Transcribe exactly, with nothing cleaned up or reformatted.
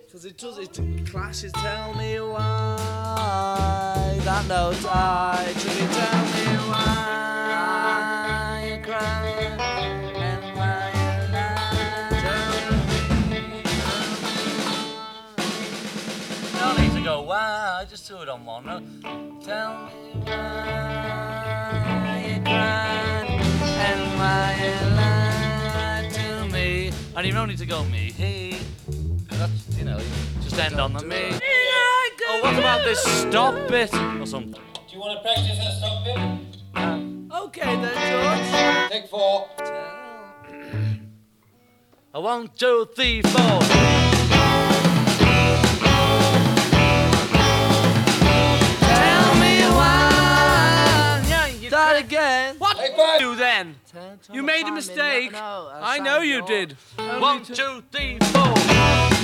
Because it does, it clashes. Tell me why that note I truly tell me why you cry and why you lie. Tell me, no need to go why, just do it on one note. Tell me why you cry and why you lie to me. And you don't need to go me, he. That's, you know, just end on the me. Oh, what about this stop bit or something? Do you want to practice that stop bit? Uh, okay then, George. Take four. A one, two, three, four. Tell me why. Yeah, you that again. What Take five. you then? Turn- turn You the made a time in. mistake. No, no, uh, I know Sam, you you're- did. One, two, three, four.